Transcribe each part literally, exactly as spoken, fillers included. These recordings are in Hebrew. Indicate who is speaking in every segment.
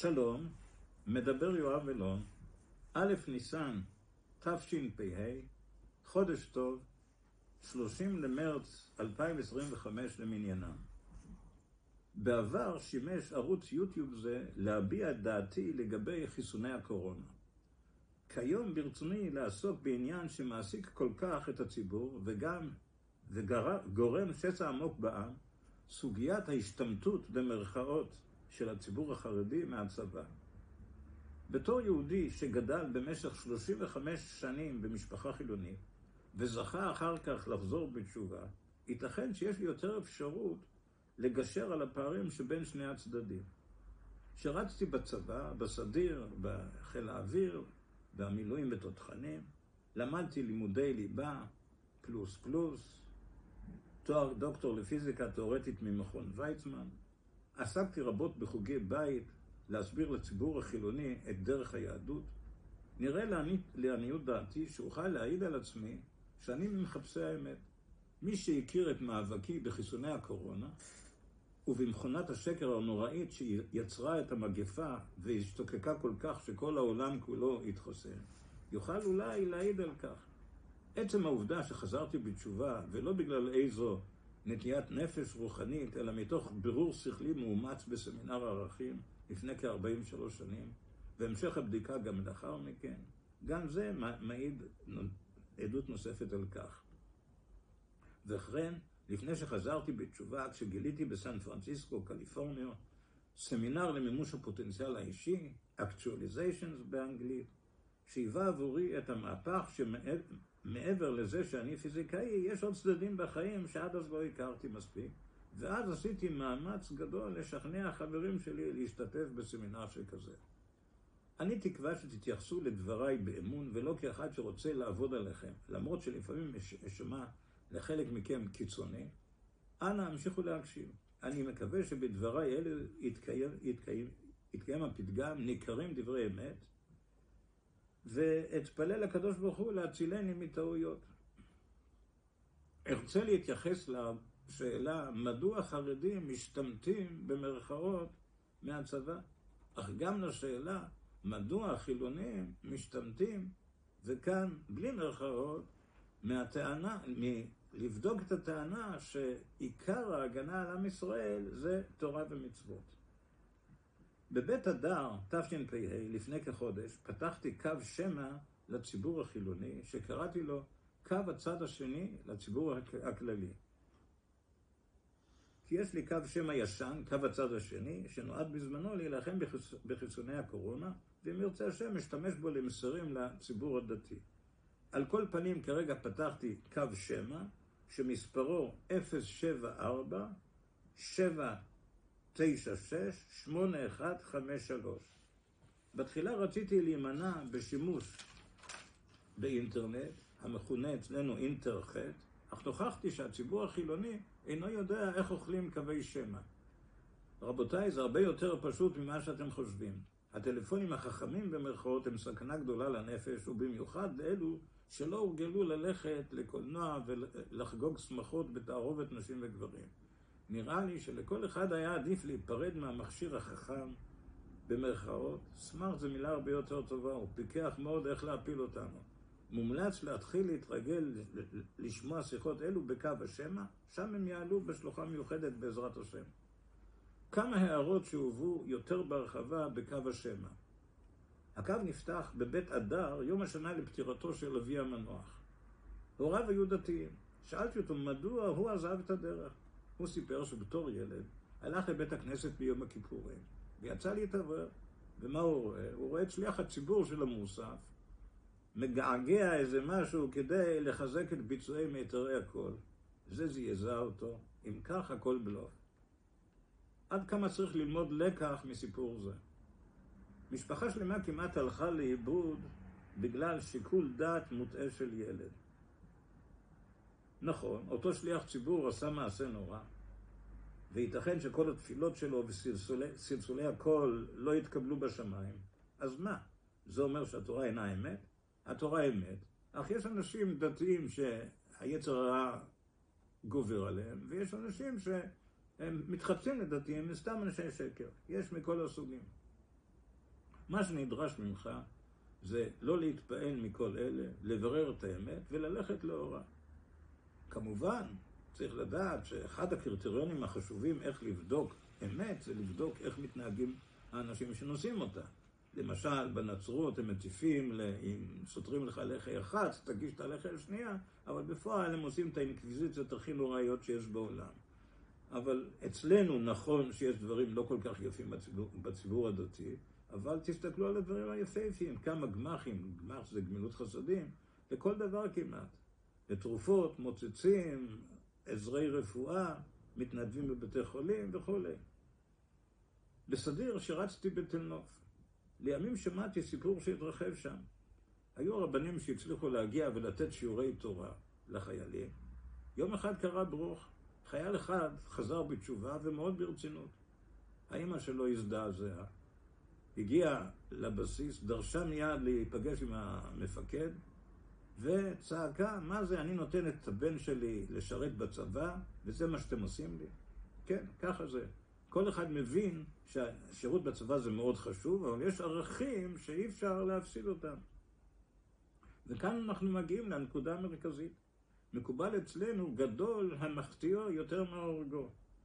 Speaker 1: שלום, מדבר יואב אלון, א' ניסן תשפ"ה, חודש טוב, שלושים למרץ אלפיים עשרים וחמש למניינם. בעבר שימש ערוץ יוטיוב זה להביע את דעתי לגבי חיסוני הקורונה. כיום ברצוני לעסוק בעניין שמעסיק כל כך את הציבור וגם וגורם שסע עמוק בעם, סוגיית ההשתמטות במרכאות של הציבור החרדי מהצבא. בתור יהודי שגדל במשך שלושים וחמש שנים במשפחה חילונית וזכה אחר כך לחזור בתשובה, ייתכן שיש לי יותר אפשרות לגשר על הפערים שבין שני הצדדים. שרצתי בצבא, בסדיר, בחיל האוויר, במילואים בתותחנים, למדתי לימודי ליבה, פלוס פלוס, תואר דוקטור לפיזיקה תיאורטית ממכון ויצמן, עסקתי רבות בחוגי בית להסביר לציבור החילוני את דרך היהדות. נראה לעניות, לעניות דעתי שאוכל להעיד על עצמי שאני ממחפשי האמת. מי שהכיר את מאבקי בחיסוני הקורונה ובמכונת השקר הנוראית שיצרה את המגפה והשתוקקה כל כך שכל העולם כולו התחסן, יוכל אולי להעיד על כך. עצם העובדה שחזרתי בתשובה, ולא בגלל איזו נטיית נפש רוחנית, אלא מתוך בירור שכלי מאומץ בסמינר הערכים לפני כ-ארבעים ושלוש שנים, והמשך הבדיקה גם לאחר מכן, גם זה מעיד עדות נוספת על כך. וכן, לפני שחזרתי בתשובה, כשגיליתי בסן פרנסיסקו, קליפורניה, סמינר למימוש הפוטנציאל האישי, Actualizations באנגלית, שהיווה עבורי את המהפך שמעבר לזה שאני פיזיקאי, יש עוד צדדים בחיים שעד אז לא הכרתי מספיק, ואז עשיתי מאמץ גדול לשכנע חברים שלי להשתתף בסמינר שכזה. אני תקווה שתתייחסו לדבריי באמון ולא כאחד שרוצה לעבוד עליכם, למרות שלפעמים אשמע לחלק מכם קיצוני. אנא המשיכו להקשיב. אני מקווה שבדבריי אלה יתקיים, יתקיים, יתקיים הפתגם ניכרים דברי אמת, ואתפלל לקדוש ברוך הוא להצילני מטעויות. ארצה להתייחס לשאלה מדוע חרדים משתמטים במרכאות מהצבא, אך גם לשאלה מדוע החילונים משתמטים, וכאן בלי מרכאות, מהטענה, לבדוק את הטענה שעיקר ההגנה על עם ישראל זה תורה ומצוות. בבית הדר, תשפ"ה, לפני כחודש, פתחתי קו שמע לציבור החילוני, שקראתי לו קו הצד השני לציבור הכללי. כי יש לי קו שמע ישן, קו הצד השני, שנועד בזמנו להילחם בחיסוני הקורונה, ואם ירצה השם, משתמש בו למסרים לציבור הדתי. על כל פנים, כרגע פתחתי קו שמע, שמספרו אפס שבע ארבע שבע תשע שש שמונה אחת חמש שלוש. בתחילה רציתי להימנע בשימוש באינטרנט, המכונה אצלנו אינטרחט, אך נוכחתי שהציבור החילוני אינו יודע איך אוכלים קווי שמע. רבותיי, זה הרבה יותר פשוט ממה שאתם חושבים. הטלפונים החכמים במרכאות הם סכנה גדולה לנפש, ובמיוחד לאלו שלא הורגלו ללכת לקולנוע ולחגוג שמחות בתערובת נשים וגברים. נראה לי שלכל אחד היה עדיף להיפרד מהמכשיר החכם במרכאות. סמארט זה מילה הרבה יותר טובה, הוא פיקח מאוד איך להפיל אותנו. מומלץ להתחיל להתרגל לשמוע שיחות אלו בקו השמע, שם הם יעלו בשלוחה מיוחדת בעזרת השם. כמה הערות שהובאו יותר בהרחבה בקו השמע. הקו נפתח בבית הדר יום השנה לפטירתו של אבי המנוח. הוריו היו דתיים. שאלתי אותו מדוע הוא עזב את הדרך. הוא סיפר שבתור ילד הלך לבית הכנסת ביום הכיפורים ויצא להתעורר. ומה הוא רואה? הוא רואה את שליח הציבור של המוסף מגעגע איזה משהו כדי לחזק את ביצועי מיתרי הקול. זה זעזע אותו. אם כך הכל בלוף. עד כמה צריך ללמוד לקח מסיפור זה. משפחה שלמה כמעט הלכה לאיבוד בגלל שיקול דעת מוטעה של ילד. נכון, אותו שליח ציבור עשה מעשה נורא, וייתכן שכל התפילות שלו וסלסולי הקול לא יתקבלו בשמיים. אז מה? זה אומר שהתורה אינה אמת? התורה אמת, אך יש אנשים דתיים שהיצר הרע גובר עליהם, ויש אנשים שהם מתחפשים לדתיים, סתם אנשי שקר. יש מכל הסוגים. מה שנדרש ממך זה לא להתפעל מכל אלה, לברר את האמת וללכת לאורה. כמובן, צריך לדעת שאחד הקריטריונים החשובים איך לבדוק אמת, זה לבדוק איך מתנהגים האנשים שנושאים אותה. למשל, בנצרות הם מטיפים, אם סותרים לך לחי אחת, תגיש את הלחי השנייה, אבל בפועל הם עושים את האינקוויזיציות הכי נוראיות שיש בעולם. אבל אצלנו נכון שיש דברים לא כל כך יפים בציבור, בציבור הדתי, אבל תסתכלו על הדברים היפהפיים, כמה גמחים, גמח זה גמילות חסדים, לכל דבר כמעט. לתרופות, מוצצים, עזרי רפואה, מתנדבים בבתי חולים וכו'. בסדיר שרצתי בתל נוף. לימים שמעתי סיפור שהתרחב שם. היו רבנים שהצליחו להגיע ולתת שיעורי תורה לחיילים. יום אחד קרה ברוך. חייל אחד חזר בתשובה ומאוד ברצינות. האמא שלו הזדעזעה. הגיע לבסיס, דרשה מיד להיפגש עם המפקד, וצעקה, מה זה, אני נותן את הבן שלי לשרת בצבא, וזה מה שאתם עושים לי? כן, ככה זה. כל אחד מבין שהשירות בצבא זה מאוד חשוב, אבל יש ערכים שאי אפשר להפסיד אותם. וכאן אנחנו מגיעים לנקודה המרכזית. מקובל אצלנו גדול המחטיאו יותר מהורגו.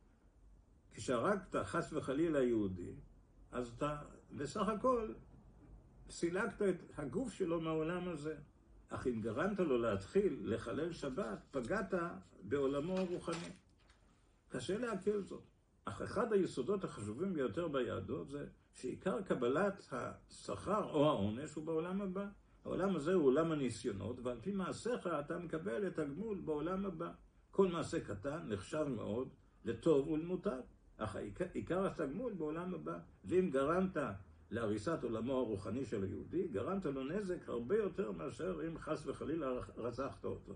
Speaker 1: כשהרגת חס וחלילה יהודי, אז אתה בסך הכל סילקת את הגוף שלו מהעולם הזה. אך אם גרמת לו להתחיל לחלל שבת, פגעת בעולמו הרוחני. קשה להקל זאת. אך אחד היסודות החשובים ביותר ביהדות זה שעיקר קבלת השכר או העונש הוא בעולם הבא. העולם הזה הוא עולם הניסיונות, ועל פי מעשיך אתה מקבל את הגמול בעולם הבא. כל מעשה קטן נחשב מאוד לטוב ולמוטב, אך עיקר התגמול בעולם הבא. ואם גרמת להריסת עולמו הרוחני של היהודי, גרמת לו נזק הרבה יותר מאשר אם חס וחלילה רצחת אותו.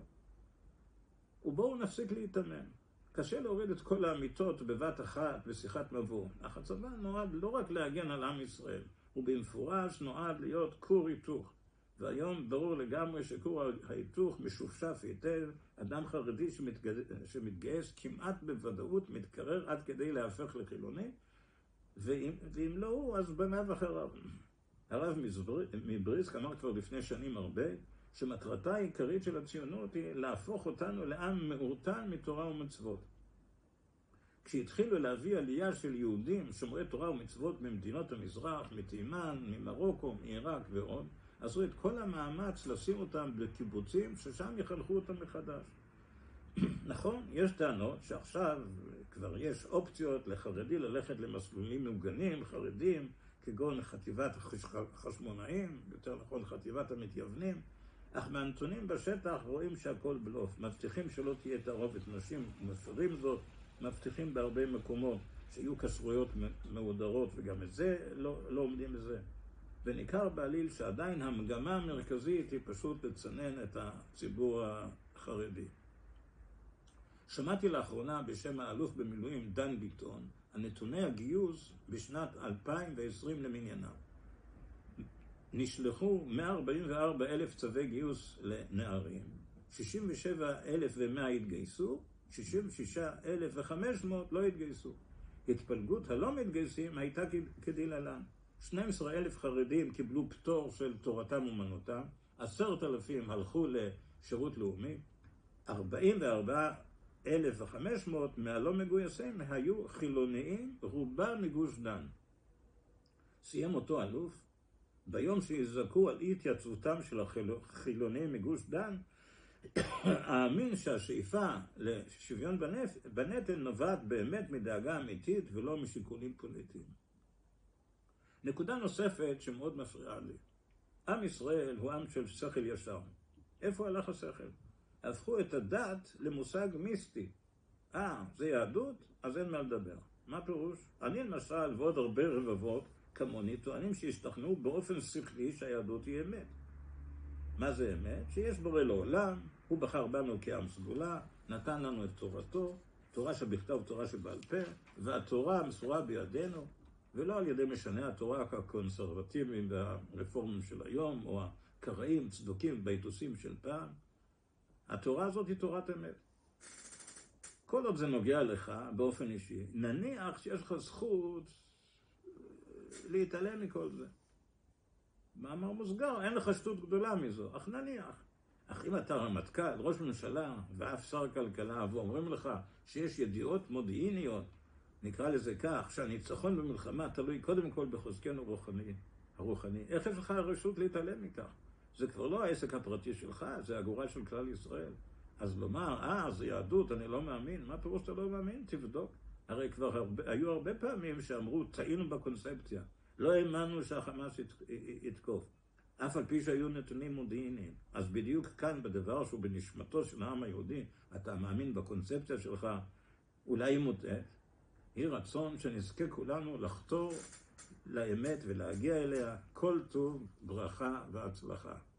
Speaker 1: ובואו נפסיק להתאמן. קשה להוריד את כל האמיתות בבת אחת בשיחת מבוא. אך הצבא נועד לא רק להגן על עם ישראל, הוא במפורש נועד להיות כור היתוך. והיום ברור לגמרי שכור ההיתוך משופשף היטב, אדם חרדי שמתגייס, שמתגייס כמעט בוודאות מתקרר עד כדי להפך לחילוני, ואם, ואם לא הוא, אז בניו אחריו. הרב מבריסק אמר כבר לפני שנים הרבה, שמטרתה העיקרית של הציונות היא להפוך אותנו לעם מאורתן מתורה ומצוות. כשהתחילו להביא עלייה של יהודים שומרי תורה ומצוות ממדינות המזרח, מתימן, ממרוקו, מעיראק ועוד, עשו את כל המאמץ לשים אותם בקיבוצים ששם יחנכו אותם מחדש. נכון, יש טענות שעכשיו כבר יש אופציות לחרדי ללכת למסלולים מוגנים, חרדים, כגון חטיבת החשמונאים, יותר נכון חטיבת המתייוונים, אך מהנתונים בשטח רואים שהכל בלוף. מבטיחים שלא תהיה תערובת נשים, מפרים זאת, מבטיחים בהרבה מקומות שיהיו כשרויות מהודרות, וגם את זה לא, לא עומדים בזה. וניכר בעליל שעדיין המגמה המרכזית היא פשוט לצנן את הציבור החרדי. שמעתי לאחרונה בשם האלוף במילואים דן ביטון על נתוני הגיוס בשנת אלפיים ועשרים למניינם. נשלחו מאה ארבעים וארבעה אלף צווי גיוס לנערים, שישים ושבעה אלף ומאה התגייסו, שישים ושישה אלף וחמש מאות לא התגייסו. התפלגות הלא מתגייסים הייתה כדלהלן. שנים עשר אלף חרדים קיבלו פטור של תורתם אומנותם, עשרת אלפים הלכו לשירות לאומי, ארבעים וארבעה אלף וחמש מאות מהלא מגויסים היו חילוניים, רובם מגוש דן. סיים אותו אלוף, ביום שיזעקו על אי התייצבותם של החילוניים מגוש דן, האמין שהשאיפה לשוויון בנטל נובעת באמת מדאגה אמיתית ולא משיקולים פוליטיים. נקודה נוספת שמאוד מפריעה לי. עם ישראל הוא עם של שכל ישר. איפה הלך השכל? הפכו את הדת למושג מיסטי. אה, זה יהדות? אז אין מה לדבר. מה פירוש? אני למשל ועוד הרבה רבבות כמוני טוענים שהשתכנעו באופן שכלי שהיהדות היא אמת. מה זה אמת? שיש בורא לעולם, הוא בחר בנו כעם סגולה, נתן לנו את תורתו, תורה שבכתב ותורה שבעל פה, והתורה מסורה בידינו, ולא על ידי משני התורה כקונסרבטיביים והרפורמים של היום, או הקראים, צדוקים, ביתוסים של פעם. התורה הזאת היא תורת אמת. כל עוד זה נוגע לך באופן אישי, נניח שיש לך זכות להתעלם מכל זה. מאמר מוסגר, אין לך שטות גדולה מזו, אך נניח. אך אם אתה רמטכ"ל, ראש ממשלה ואף שר כלכלה, ואומרים לך שיש ידיעות מודיעיניות, נקרא לזה כך, שהניצחון במלחמה תלוי קודם כל בחוזקנו הרוחני, הרוחני. איך יש לך הרשות להתעלם מכך? זה כבר לא העסק הפרטי שלך, זה הגורל של כלל ישראל. אז לומר, אה, זה יהדות, אני לא מאמין. מה פירוש שאתה לא מאמין? תבדוק. הרי כבר הרבה, היו הרבה פעמים שאמרו, טעינו בקונספציה. לא האמנו שהחמאס ית, יתקוף. אף על פי שהיו נתונים מודיעיניים. אז בדיוק כאן, בדבר שהוא בנשמתו של העם היהודי, אתה מאמין בקונספציה שלך, אולי היא מוטעת. היא רצון שנזכה כולנו לחתור לאמת ולהגיע אליה כל טוב, ברכה והצלחה.